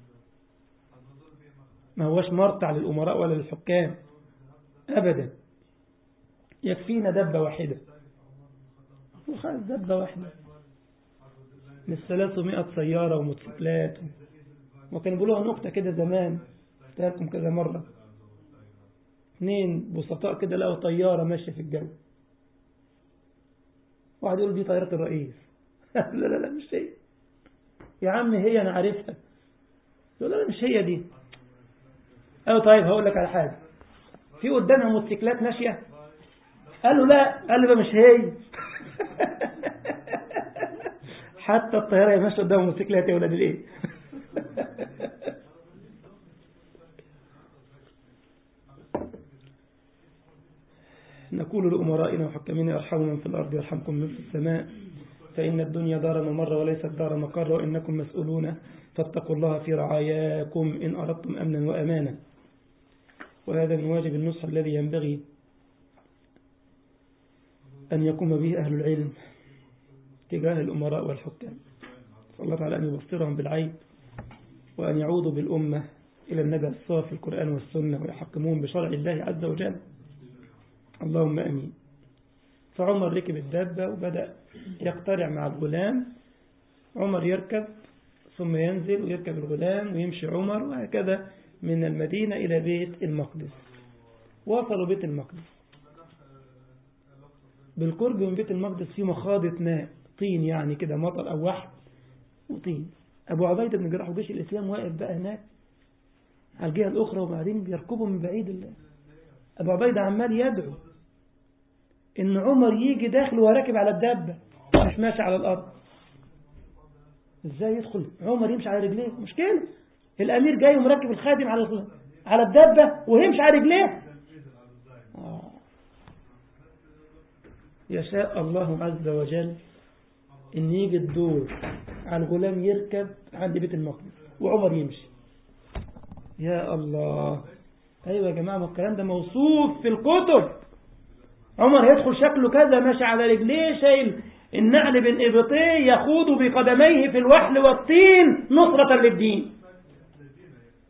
ما هوش مرتع للأمراء ولا للحكام أبدا. يكفينا دبة واحدة، وخلاص دبة واحدة من ثلاثمائة سيارة وموتوسيكلات. وكان بيقولوها نقطة كده زمان، قلتلكم كذا مرة، اثنين بسطاء كده لقوا طيارة ماشية في الجو، واحد يقول دي طيارة الرئيس لا لا لا مش هي يا عم، هي أنا عارفها. يقول لا مش هي دي. قالوا طيب هقول لك على حاجة، في قدامها موتوسيكلات ماشية. قالوا لا. قال له مش هي حتى الطيارة ماشية قدامها موتوسيكلات يا ولاد الايه نقول لأمرائنا وحكامنا: ارحموا من في الأرض يرحمكم من في السماء، فإن الدنيا دار ممر وليست دار مقر، وإنكم مسؤولون فاتقوا الله في رعاياكم إن أردتم أمنا وأمانا. وهذا من واجب النصح الذي ينبغي أن يقوم به أهل العلم تجاه الأمراء والحكام. صلى الله على أن يبصرهم بالعيب، وأن يعودوا بالأمة إلى النبي الصافي القرآن والسنة، ويحكمون بشرع الله عز وجل. اللهم أمين. فعمر ركب الدابة وبدأ يقترع مع الغلام. عمر يركب ثم ينزل ويركب الغلام ويمشي عمر، وهكذا من المدينة إلى بيت المقدس. وصلوا بيت المقدس. بالقرب من بيت المقدس في مخاضة ماء، طين يعني كده، مطر أو وحد وطين. أبو عبيدة بن جراح وجيش الإسلام واقف بقى هناك على الجهة الأخرى، وبعدين بيركبوا من بعيد الله. أبو عبيدة عمال يدعو إن عمر يجي داخل وراكب على الدابة مش ماشي على الأرض. إزاي يدخل عمر يمشي على رجليه؟ مشكلة. الأمير جاي ومركب الخادم على على الدابة ويمشي على رجليه. آه. يشاء الله عز وجل إن يجي الدور على الغلام يركب عند بيت المقدس وعمر يمشي. يا الله. أيوة يا جماعة، الكلام ده موصوف في الكتب. عمر يدخل شكله كذا، ماشي على رجليه، شايل النعل بين إبطيه، يخوض بقدميه في الوحل والطين نصرة للدين.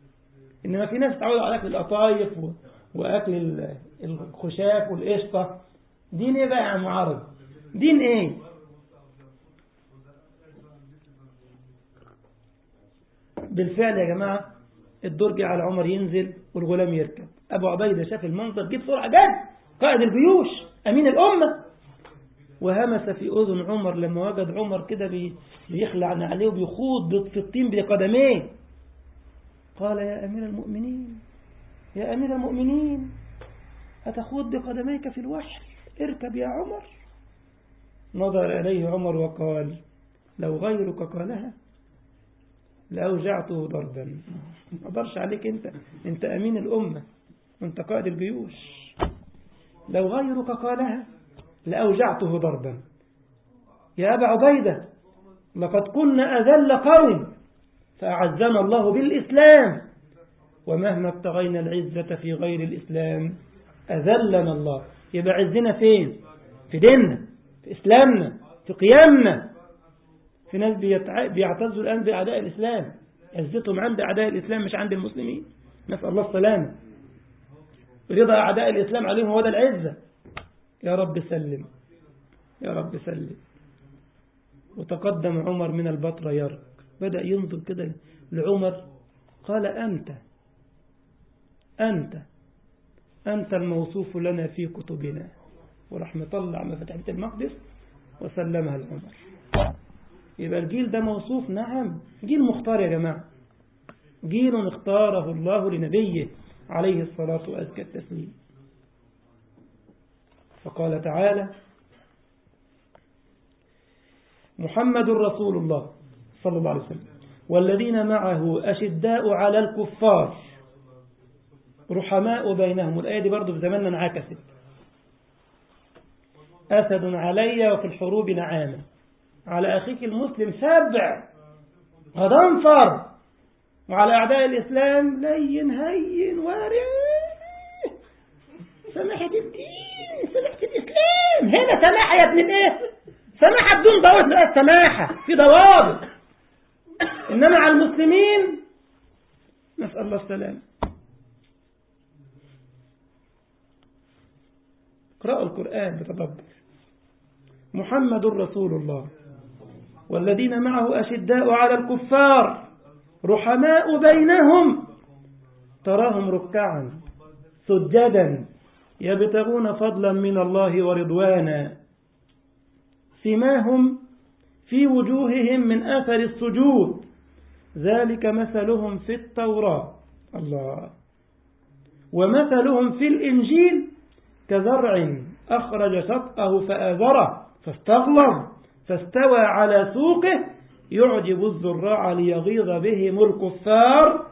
إنما في ناس تعود على أكل القطايف وأكل الخشاف والقشطة. دين إيه بقى يا معارض؟ دين إيه؟ بالفعل يا جماعة الدور جه على عمر ينزل والغلام يركب. أبو عبيدة شاف المنظر جه بسرعة جد، قائد الجيوش أمين الأمة، وهمس في أذن عمر لما وجد عمر كده بيخلع عليه وبيخوض في الطين بقدميه. قال يا أمير المؤمنين يا أمير المؤمنين أتخوض بقدميك في الوحل؟ اركب يا عمر. نظر إليه عمر وقال لو غيرك قالها لأوجعته ضربا. ما أقدرش عليك، أنت أنت أمين الأمة وأنت قائد الجيوش. لو غيرك قالها لأوجعته ضربا. يا أبا عبيدة لقد كنا أذل قوم فأعزنا الله بالإسلام، ومهما ابتغينا العزة في غير الإسلام أذلنا الله. يبقى عزنا فين؟ في ديننا، في إسلامنا، في قيامنا. في ناس بيعتزوا الآن بأعداء الإسلام، عزتهم عند أعداء الإسلام مش عند المسلمين. نسأل الله السلامة. رضا أعداء الإسلام عليهم هو ده العزة. يا رب سلم يا رب سلم. وتقدم عمر من البطرة يرك، بدأ ينظر كده لعمر قال أنت أنت أنت الموصوف لنا في كتبنا، وراح مطلع مفاتيح بيت المقدس وسلمها لعمر. يبقى الجيل ده موصوف، نعم جيل مختار يا جماعة، جيل اختاره الله لنبيه عليه الصلاة وأزكى التسليم. فقال تعالى محمد رسول الله صلى الله عليه وسلم والذين معه أشداء على الكفار رحماء بينهم. الآية دي برضو في زماننا انعكست. أسد علي وفي الحروب نعامة، على أخيك المسلم سبع غضنفر، وعلى أعداء الإسلام لين هين وارع سماحة الدين سماحة الإسلام. هنا سماحة يا ابن الإيه؟ سماحة بدون ضوابط. لا، السماحة في ضوابط، إنما على المسلمين نسأل الله السلام. اقرأوا القرآن بتدبر. محمد رسول الله والذين معه أشداء على الكفار رحماء بينهم تراهم ركعا سجدا يبتغون فضلا من الله ورضوانا سيماهم في وجوههم من أثر السجود ذلك مثلهم في التوراة الله ومثلهم في الإنجيل كزرع أخرج شطأه فآزره فاستغلظ فاستوى على سوقه يعجب الزراع ليغيظ بهم الكفار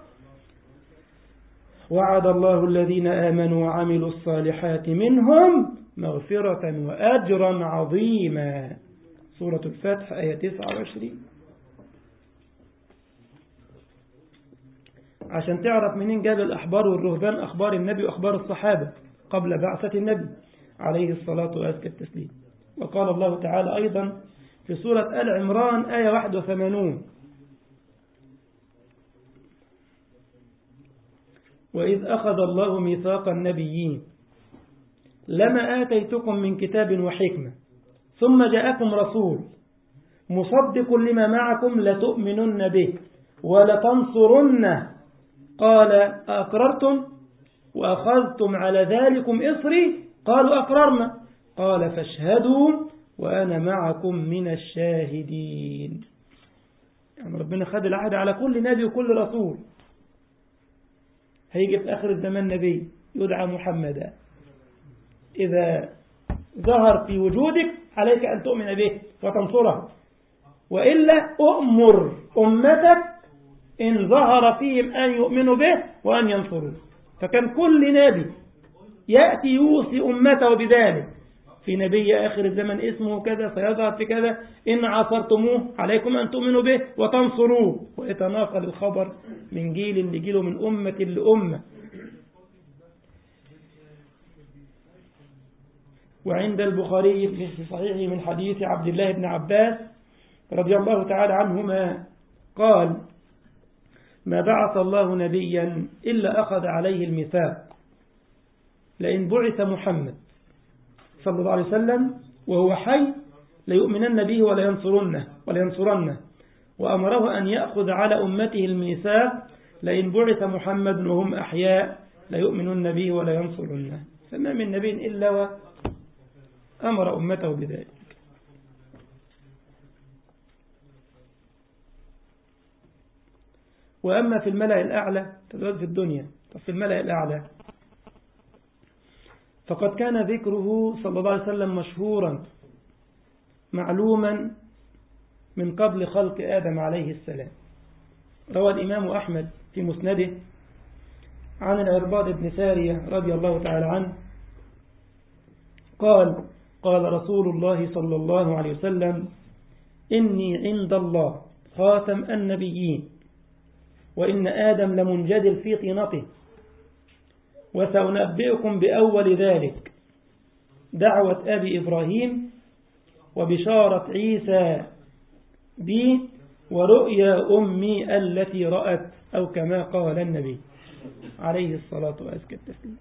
وعد الله الذين آمنوا وعملوا الصالحات منهم مغفرة وأجرا عظيما. سورة الفتح آية تسعة وعشرين. عشان تعرف منين جاب الأحبار والرهبان أخبار النبي وأخبار الصحابة قبل بعثة النبي عليه الصلاة وأزكى التسليم. وقال الله تعالى أيضا في سورة آل عمران آية واحد وثمانون وإذ أخذ الله ميثاق النبيين لما آتيتكم من كتاب وحكمة ثم جاءكم رسول مصدق لما معكم لتؤمنن به ولتنصرنه قال أقررتم وأخذتم على ذلكم إصري قالوا أقررنا قال فاشهدوا وأنا معكم من الشاهدين. يعني ربنا خد العهد على كل نبي وكل رسول. هيجي في آخر الزمان نبي يدعى محمدا، إذا ظهر في وجودك عليك أن تؤمن به وتنصره، وإلا أؤمر أمتك إن ظهر فيهم أن يؤمنوا به وأن ينصروه. فكان كل نبي يأتي يوصي أمته بذلك. في نبي آخر الزمن اسمه كذا سيظهر في كذا إن عصرتموه عليكم أن تؤمنوا به وتنصروه، ويتناقل الخبر من جيل لجيل من أمة لأمة. وعند البخاري في صحيحه من حديث عبد الله بن عباس رضي الله تعالى عنهما قال ما بعث الله نبيا إلا أخذ عليه الميثاق لئن بعث محمد صلى الله عليه وسلم وهو حي ليؤمنن به ولينصرنه, ولينصرنه وأمره أن يأخذ على أمته الميثاق لئن بعث محمد وهم أحياء ليؤمنن به ولينصرنه. فما من نبي إلا وأمر أمته بذلك. وأما في الملأ الأعلى تدرج في الدنيا في الملأ الأعلى فقد كان ذكره صلى الله عليه وسلم مشهورا معلوما من قبل خلق آدم عليه السلام. روى الإمام أحمد في مسنده عن العرباض بن سارية رضي الله تعالى عنه قال قال رسول الله صلى الله عليه وسلم إني عند الله خاتم النبيين وإن آدم لمنجدل في طينته وسأنبئكم بأول ذلك دعوة أبي إبراهيم وبشارة عيسى بي ورؤيا أمي التي رأت أو كما قال النبي عليه الصلاة والسلام.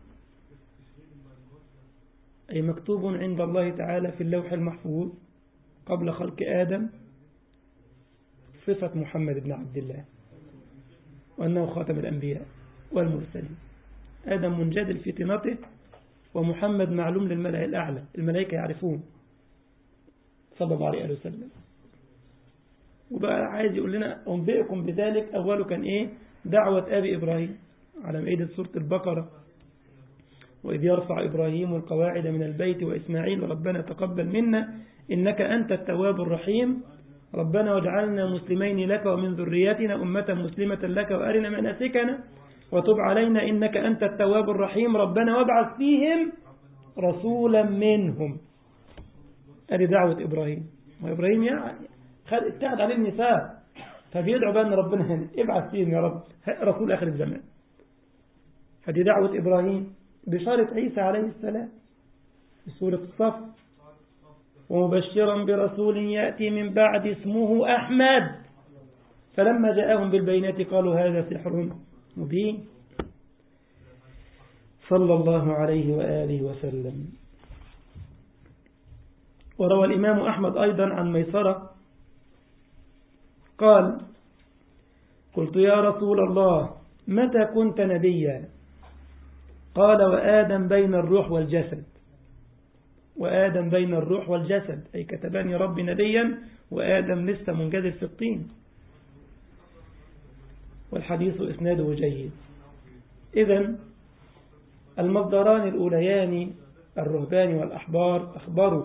أي مكتوب عند الله تعالى في اللوح المحفوظ قبل خلق آدم صفة محمد بن عبد الله وأنه خاتم الأنبياء والمرسلين. آدم منجدل في طينته ومحمد معلوم للملأ الأعلى، الملائكة يعرفون صلى الله عليه وسلم. وبقى عايز يقول لنا أنبئكم بذلك. أوله كان إيه؟ دعوة أبي إبراهيم على مائدة سورة البقرة وإذ يرفع إبراهيم القواعد من البيت وإسماعيل ربنا تقبل منا إنك أنت التواب الرحيم ربنا واجعلنا مسلمين لك ومن ذريتنا أمة مسلمة لك وأرنا مناسكنا وتب علينا إنك أنت التواب الرحيم ربنا وابعث فيهم رسولا منهم. هذه دعوة إبراهيم. وإبراهيم يعني اتخذ عليه الميثاق فبيدعو بأن ربنا هنا ابعث فيهم يا رب رسول آخر الزمان. هذه دعوة إبراهيم. بشارة عيسى عليه السلام في سورة الصف ومبشرا برسول يأتي من بعد اسمه أحمد فلما جاءهم بالبينات قالوا هذا سحر مبين صلى الله عليه وآله وسلم. وروى الإمام أحمد أيضا عن ميسرة قال قلت يا رسول الله متى كنت نبيا؟ قال وآدم بين الروح والجسد. وآدم بين الروح والجسد أي كتبني ربي نبيا وآدم لسه منجدل في الطين. والحديث إسناده جيد. إذن المصدران الأوليان الرهبان والأحبار أخبروا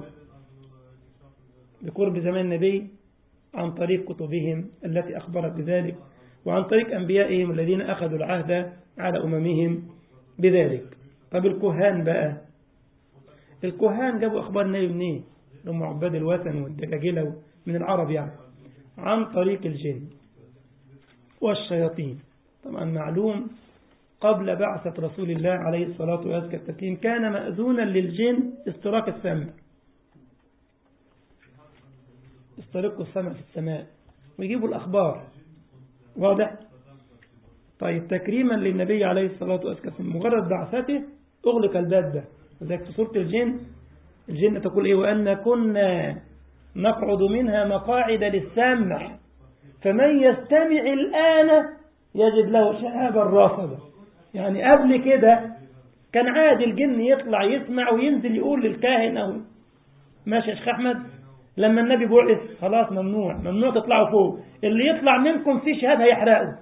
بقرب زمان النبي عن طريق كتبهم التي أخبرت بذلك وعن طريق أنبيائهم الذين أخذوا العهد على أممهم بذلك. طب الكهان بقى الكهان جابوا أخبار النبي منين؟ هم عباد الوثن والدجاجلة من العرب يعني عن طريق الجن والشياطين. طبعا معلوم قبل بعثة رسول الله عليه الصلاة والسلام كان مأذونا للجن استراق السمع استرقوا السمع في السماء ويجيبوا الأخبار واضح. طيب تكريما للنبي عليه الصلاة والسلام مجرد بعثته أغلق الباب ده. وذلك في سورة الجن الجن تقول إيه وأن كنا نقعد منها مقاعد للسمع فمن يستمع الآن يجد له شهابا رصدا. يعني قبل كده كان عادي الجن يطلع يسمع وينزل يقول للكاهن أو ماشي يا شيخ أحمد لما النبي بعث خلاص ممنوع ممنوع تطلعوا فوق اللي يطلع منكم في شهاب هيحرقه.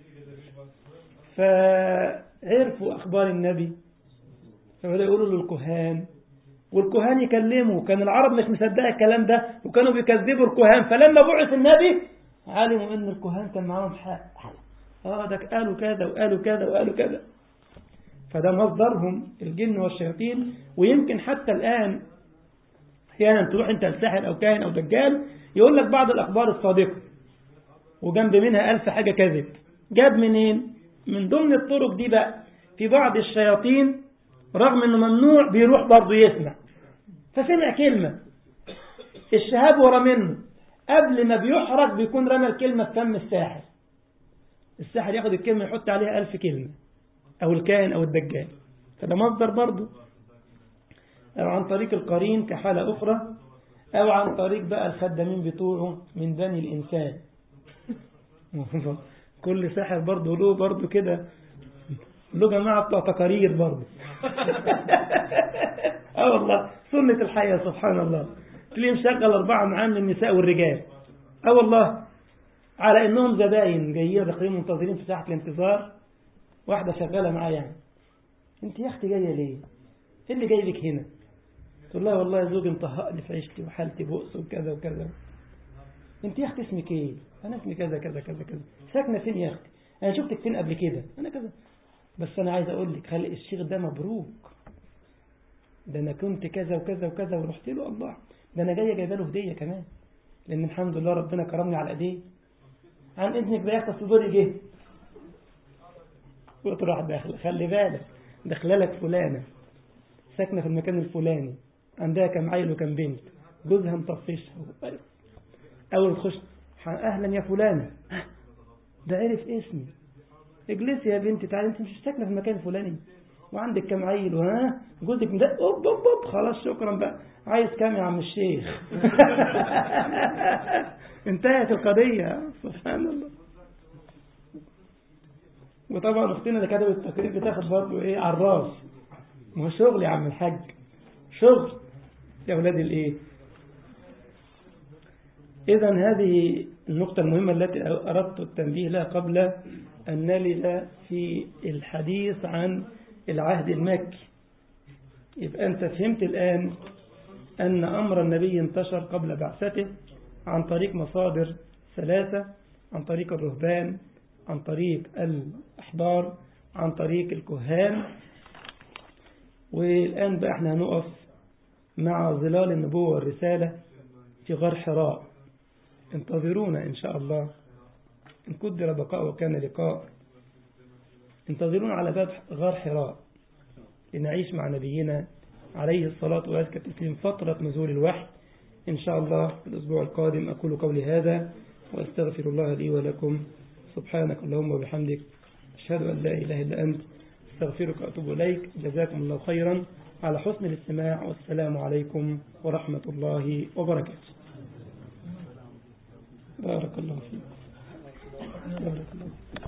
فعرفوا أخبار النبي فبدأوا يقولوا للكهان والكهان يكلموا. كان العرب مش مصدقه الكلام ده وكانوا بيكذبوا الكهان. فلما بعث النبي علموا ان الكهان كان معاهم حق اه ده قالوا كذا وقالوا كذا وقالوا كذا. فده مصدرهم الجن والشياطين. ويمكن حتى الآن احيانا تروح انت لساحر او كاهن او دجال يقول لك بعض الاخبار الصادقه وجنب منها ألف حاجه كذب. جاب منين؟ من ضمن الطرق دي بقى في بعض الشياطين رغم انه ممنوع بيروح برضه يسمع فسمع كلمه الشهاب ورا منه قبل ما بيحرق بيكون رمى الكلمه في فم الساحر الساحر ياخد الكلمة يحط عليها ألف كلمة، أو الكاهن أو الدجال، فده مصدر برضه. أو عن طريق القرين كحالة أخرى، أو عن طريق بقى الخدامين بتوعه من بني الإنسان. كل ساحر برضه له برضه كده له جماعة بتوع تقارير برضه. اه والله سنة الحياة سبحان الله. تلاقيه مشغل أربعة معاه من النساء والرجال، اه والله، على إنهم زباين جايين داخلين منتظرين في ساحة الانتظار، واحدة شغالة معاه يعني، انت يا اختي جاية ليه؟ ايه اللي جايبك هنا؟ تقول لها والله زوجي مطهقني في عيشتي وحالتي بؤس وكذا وكذا. انت يا اختي اسمك ايه؟ انا اسمي كذا كذا كذا كذا. ساكنه فين يا اختي؟ انا شفتك فين قبل كده؟ انا كذا. بس انا عايز اقول لك خلي الشيخ ده مبروك، ده انا كنت كذا وكذا وكذا ورحت له، الله ده انا جايه جايبه له هديه كمان، لان الحمد لله ربنا كرمني على ايديه. عن اذنك بقى يا اختي صدوري جه، وتروح داخله، خلي بالك داخله لك فلانه ساكنه في المكان الفلاني، عندها كم عيل وكم بنت، جوزها مطفشها، اول تخش اهلا يا فلانه، ده عرف اسمي، اجلسي يا بنتي تعالي، انت مش ساكنه في المكان الفلاني وعندك كم عيل وها جوزك مدق، اوب اوب اوب، خلاص شكرا بقى، عايز كام يا عم الشيخ؟ انتهت القضيه سبحان الله. وطبعا اختنا اللي كتبت التقرير بتاخد برضه ايه على الراس، ما هو شغل يا عم الحاج، شغل يا اولاد الايه. اذا هذه النقطة المهمة التي أردت التنبيه لها قبل أن نلل في الحديث عن العهد المكي. يبقى أنت فهمت الآن أن أمر النبي انتشر قبل بعثته عن طريق مصادر ثلاثة، عن طريق الرهبان، عن طريق الأحبار، عن طريق الكهان. والآن بقى احنا هنقف مع ظلال النبوة والرسالة في غار حراء. انتظرونا إن شاء الله، إن قدر بقاء وكان لقاء، انتظرونا على باب غار حراء لنعيش مع نبينا عليه الصلاة والسلام فترة نزول الوحي إن شاء الله في الأسبوع القادم. أقول قولي هذا وأستغفر الله لي ولكم. سبحانك اللهم وبحمدك، أشهد أن لا إله إلا أنت، استغفرك وأتوب إليك. جزاكم الله خيرا على حسن الاستماع، والسلام عليكم ورحمة الله وبركاته. بارك الله فيك. بارك الله.